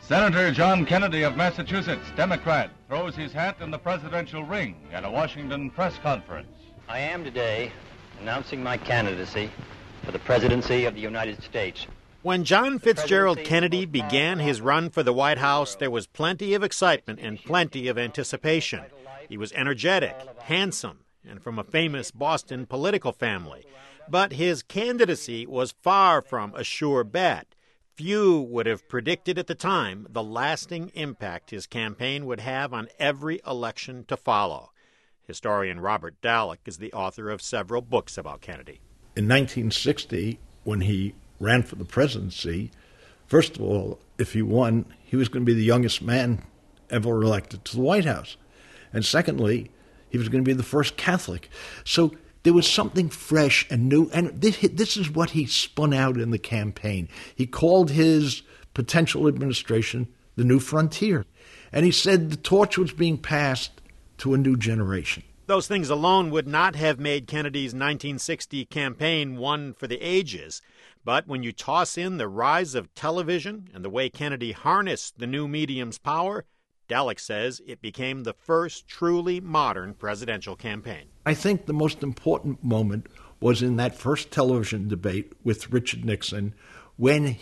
Senator John Kennedy of Massachusetts, Democrat, throws his hat in the presidential ring at a Washington press conference. I am today announcing my candidacy for the presidency of the United States. When John Fitzgerald Kennedy began his run for the White House, there was plenty of excitement and plenty of anticipation. He was energetic, handsome, and from a famous Boston political family. But his candidacy was far from a sure bet. Few would have predicted at the time the lasting impact his campaign would have on every election to follow. Historian Robert Dallek is the author of several books about Kennedy. In 1960, when he ran for the presidency, first of all, if he won, he was going to be the youngest man ever elected to the White House. And secondly, he was going to be the first Catholic. So there was something fresh and new, and this is what he spun out in the campaign. He called his potential administration the New Frontier, and he said the torch was being passed to a new generation. Those things alone would not have made Kennedy's 1960 campaign one for the ages, but when you toss in the rise of television and the way Kennedy harnessed the new medium's power, Dallek says it became the first truly modern presidential campaign. I think the most important moment was in that first television debate with Richard Nixon when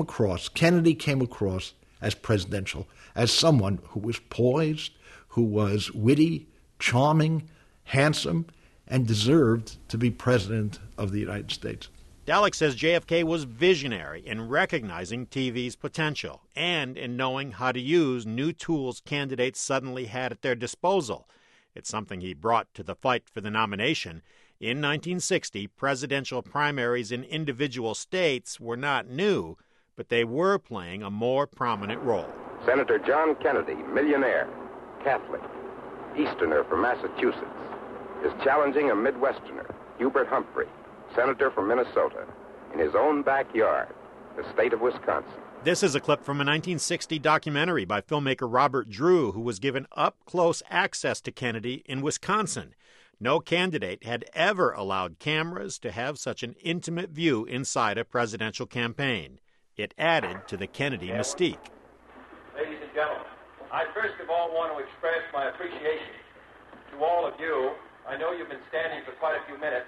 Kennedy came across as presidential, as someone who was poised, who was witty, charming, handsome, and deserved to be president of the United States. Dallek says JFK was visionary in recognizing TV's potential and in knowing how to use new tools candidates suddenly had at their disposal. It's something he brought to the fight for the nomination. In 1960, presidential primaries in individual states were not new, but they were playing a more prominent role. Senator John Kennedy, millionaire, Catholic, Easterner from Massachusetts, is challenging a Midwesterner, Hubert Humphrey, senator from Minnesota, in his own backyard, the state of Wisconsin. This is a clip from a 1960 documentary by filmmaker Robert Drew, who was given up-close access to Kennedy in Wisconsin. No candidate had ever allowed cameras to have such an intimate view inside a presidential campaign. It added to the Kennedy mystique. Ladies and gentlemen, I first of all want to express my appreciation to all of you. I know you've been standing for quite a few minutes.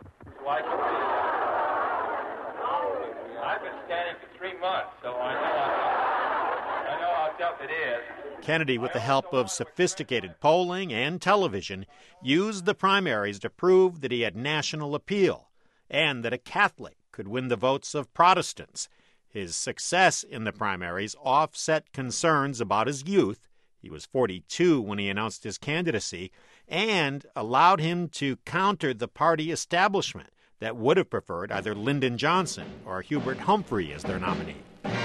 So I've been standing for 3 months, so I know how tough it is. Kennedy, with the help of sophisticated polling and television, used the primaries to prove that he had national appeal and that a Catholic could win the votes of Protestants. His success in the primaries offset concerns about his youth. He was 42 when he announced his candidacy, and allowed him to counter the party establishment that would have preferred either Lyndon Johnson or Hubert Humphrey as their nominee.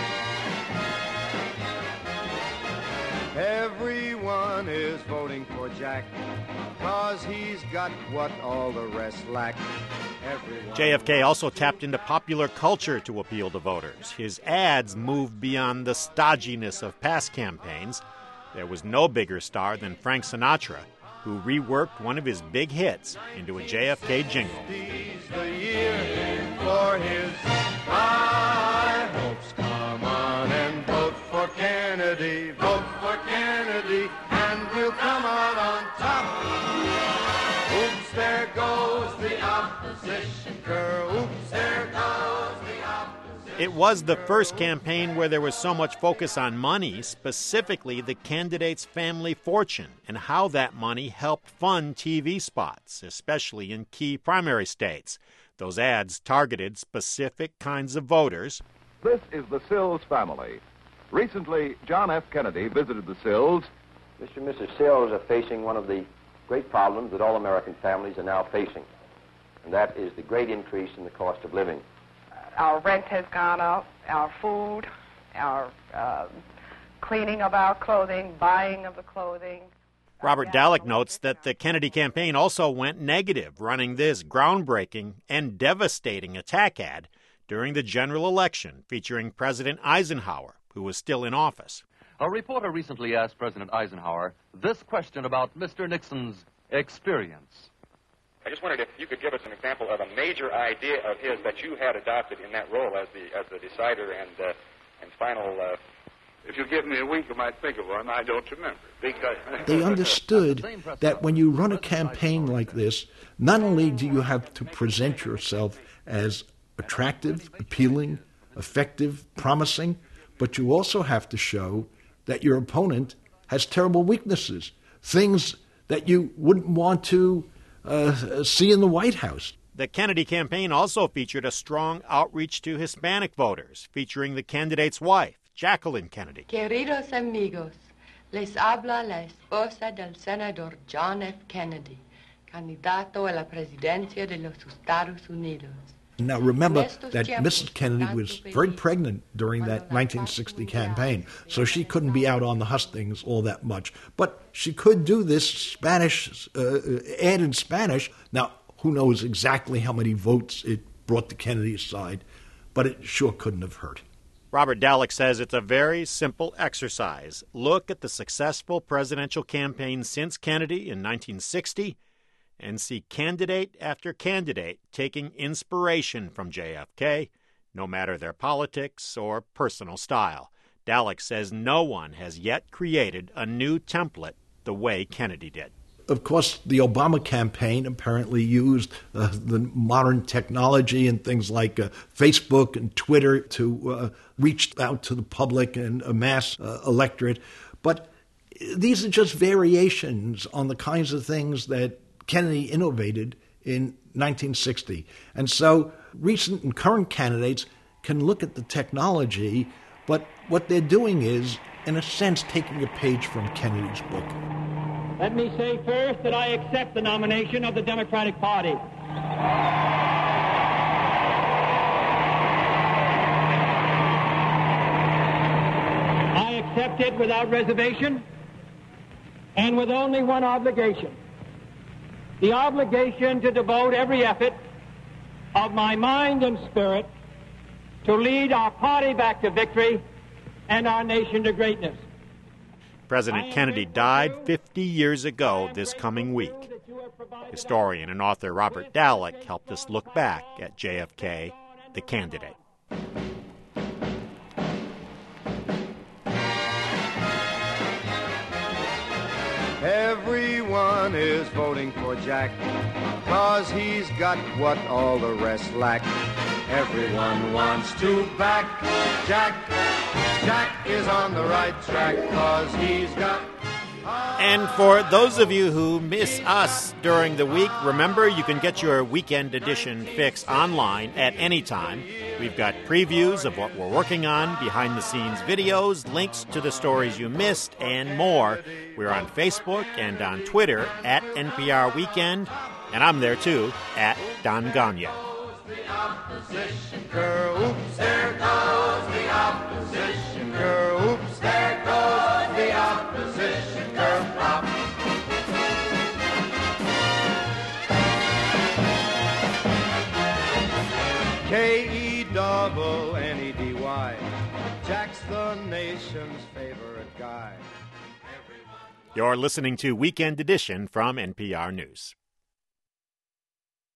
Everyone is voting for Jack, 'cause he's got what all the rest lack. JFK also tapped into popular culture to appeal to voters. His ads moved beyond the stodginess of past campaigns. There was no bigger star than Frank Sinatra, who reworked one of his big hits into a JFK jingle. The year for his high hopes. Come on and vote for Kennedy, and we'll come out on top. Oops, there goes the opposition girl. Oops, there goes the opposition. It was the first campaign where there was so much focus on money, specifically the candidate's family fortune and how that money helped fund TV spots, especially in key primary states. Those ads targeted specific kinds of voters. This is the Sills family. Recently, John F. Kennedy visited the Sills. Mr. and Mrs. Sills are facing one of the great problems that all American families are now facing, and that is the great increase in the cost of living. Our rent has gone up, our food, our cleaning of our clothing, buying of the clothing. Robert Dallek notes that the Kennedy campaign also went negative, running this groundbreaking and devastating attack ad during the general election featuring President Eisenhower, who was still in office. A reporter recently asked President Eisenhower this question about Mr. Nixon's experience. I just wondered if you could give us an example of a major idea of his that you had adopted in that role as the decider and final If you give me a week, I might think of one. I don't remember. Because they understood that when you run a campaign like this, not only do you have to present yourself as attractive, appealing, effective, promising, but you also have to show that your opponent has terrible weaknesses, things that you wouldn't want to see in the White House. The Kennedy campaign also featured a strong outreach to Hispanic voters, featuring the candidate's wife, Jacqueline Kennedy. Queridos amigos, les habla la esposa del senador John F. Kennedy, candidato a la presidencia de los Estados Unidos. Now remember that Mrs. Kennedy was very pregnant during that 1960 campaign, so she couldn't be out on the hustings all that much. But she could do this Spanish ad in Spanish. Now, who knows exactly how many votes it brought the Kennedy side, but it sure couldn't have hurt. Robert Dallek says it's a very simple exercise. Look at the successful presidential campaign since Kennedy in 1960 and see candidate after candidate taking inspiration from JFK, no matter their politics or personal style. Dallek says no one has yet created a new template the way Kennedy did. Of course, the Obama campaign apparently used the modern technology and things like Facebook and Twitter to reach out to the public and amass electorate. But these are just variations on the kinds of things that Kennedy innovated in 1960. And so recent and current candidates can look at the technology, but what they're doing is, in a sense, taking a page from Kennedy's book. Let me say first that I accept the nomination of the Democratic Party. I accept it without reservation and with only one obligation. The obligation to devote every effort of my mind and spirit to lead our party back to victory and our nation to greatness. President Kennedy died 50 years ago this coming week. Historian and author Robert Dallek helped us look back at JFK, the candidate. Everyone is voting for Jack, 'cause he's got what all the rest lack. Everyone wants to back Jack. Jack is on the right track, 'cause he's got... And for those of you who miss us during the week, remember you can get your Weekend Edition fix online at any time. We've got previews of what we're working on, behind-the-scenes videos, links to the stories you missed, and more. We're on Facebook and on Twitter at NPR Weekend, and I'm there too, at Don Gagne. The opposition girl, oops, there goes the opposition girl, oops, there goes the opposition girl. Flop. K-E-double-N-E-D-Y, Jack's the nation's favorite guy. You're listening to Weekend Edition from NPR News.